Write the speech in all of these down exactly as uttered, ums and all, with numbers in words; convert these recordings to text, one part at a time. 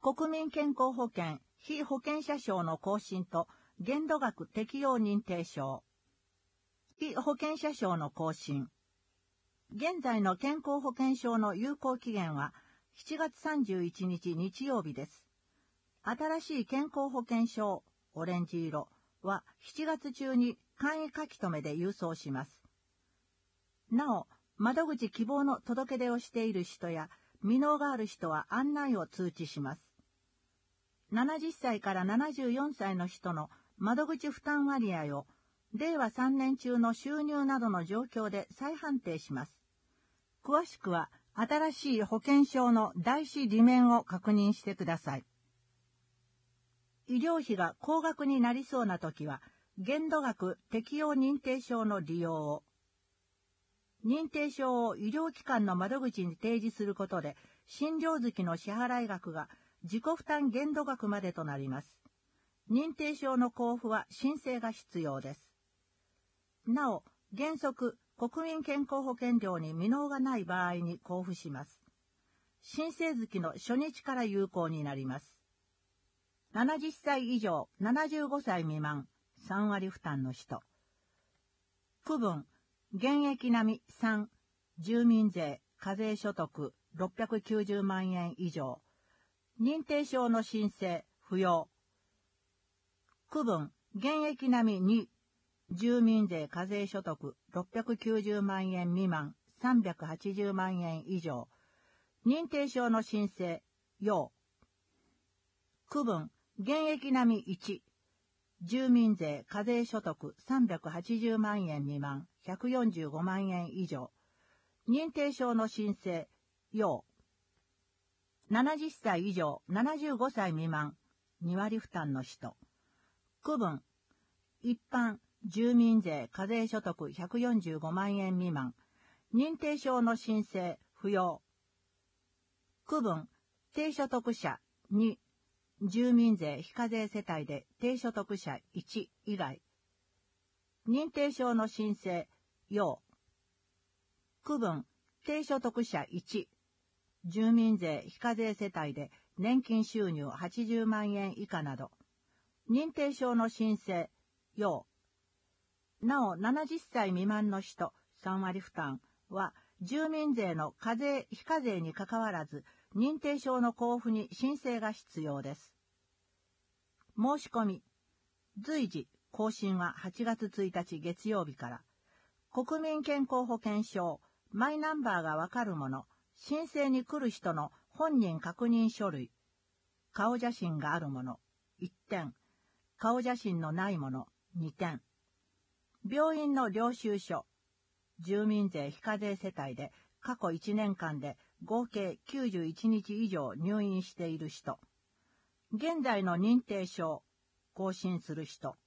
国民健康保険被保険者証の更新と限度額適用認定証。被保険者証の更新。現在の健康保険証の有効期限はしちがつさんじゅういちにち日曜日です。新しい健康保険証、オレンジ色はしちがつ中に簡易書き留めで郵送します。なお、窓口希望の届け出をしている人や未納がある人は案内を通知します。ななじゅっさいからななじゅうよんさいの人の窓口負担割合をれいわさんねん中の収入などの状況で再判定します。詳しくは新しい保険証の台紙裏面を確認してください。医療費が高額になりそうなときは限度額適用認定証の利用を。認定証を医療機関の窓口に提示することで診療月の支払い額が自己負担限度額までとなります。認定証の交付は申請が必要です。なお、原則、国民健康保険料に未納がない場合に交付します。申請月の初日から有効になります。ななじゅっさい以上、ななじゅうごさい未満、さんわり負担の人。区分、現役並みさん、住民税、課税所得ろっぴゃくきゅうじゅうまんえん以上。認定証の申請、不要。区分、現役並みに、住民税課税所得ろっぴゃくきゅうじゅうまんえん未満さんびゃくはちじゅうまんえん以上。認定証の申請、要。区分、現役並みいち、住民税課税所得さんびゃくはちじゅうまんえん未満ひゃくよんじゅうごまんえん以上。認定証の申請、要。ななじゅっさい以上ななじゅうごさい未満にわり負担の人。区分、一般、住民税課税所得ひゃくよんじゅうごまんえん未満。認定証の申請、不要。区分、低所得者に、住民税非課税世帯で低所得者いち以外。認定証の申請、要。区分、低所得者いち、住民税非課税世帯で年金収入はちじゅうまんえん以下など。認定証の申請、要。なお、ななじゅっさい未満の人さんわり負担は、住民税の課税非課税にかかわらず、認定証の交付に申請が必要です。申し込み。随時、更新ははちがつついたち月曜日から。国民健康保険証、マイナンバーがわかるもの、申請に来る人の本人確認書類。顔写真があるもの、いってん。顔写真のないもの、にてん。病院の領収書。住民税非課税世帯で過去いちねんかんで合計きゅうじゅういちにち以上入院している人。現在の認定証。更新する人。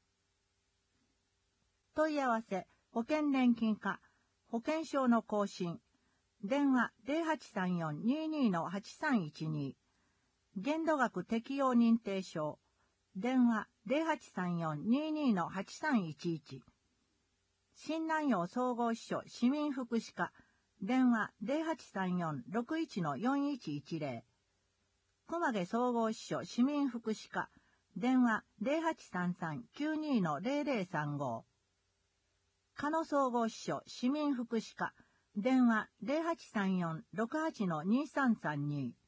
問い合わせ、保険年金課、保険証の更新。電話 ゼロはちさんよん にーにー はちさんいちに。限度額適用認定証。電話 ゼロはちさんよん にーにー はちさんいちいち。新南陽総合支所市民福祉課。電話 ゼロはちさんよん ろくいち よんいちいちゼロ。熊毛総合支所市民福祉課。電話 ゼロはちさんさん きゅうにー ゼロゼロさんご。鹿野総合支所市民福祉課。電話 ゼロはちさんよん ろくはち にーさんさんに。